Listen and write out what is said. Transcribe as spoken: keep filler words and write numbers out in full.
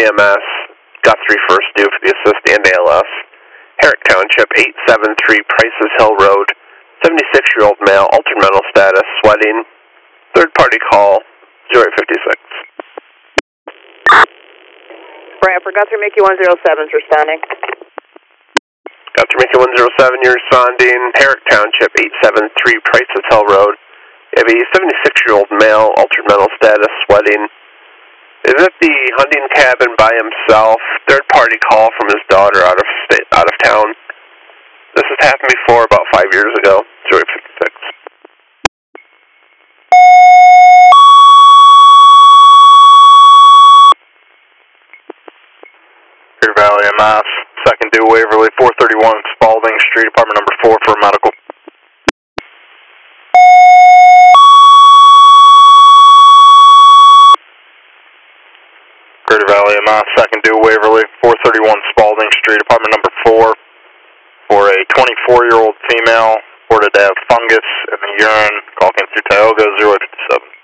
M S, Guthrie first due for the assist and A L S. Herrick Township, eight seven three Prices Hill Road, seventy-six-year-old male, altered mental status, sweating. Third party call, zero eight fifty-six. Bradford, Guthrie Mickey one zero seven is responding. Guthrie Mickey one zero seven, you're responding. Herrick Township, eight seven three Prices Hill Road. You have a seventy-six-year-old male, altered mental status, sweating. Is at the hunting cabin by himself. Third party call from his daughter out of state, out of town. This has happened before about five years ago. zero eight fifty-six. Clear Valley M S, second due Waverly, four thirty-one Spalding Street, apartment number four for medical. Greater Valley M S, second due Waverly, four thirty-one Spalding Street, apartment number four, for a twenty-four-year-old female, reported to have fungus in the urine, call came through Tioga, zero eight fifty-seven.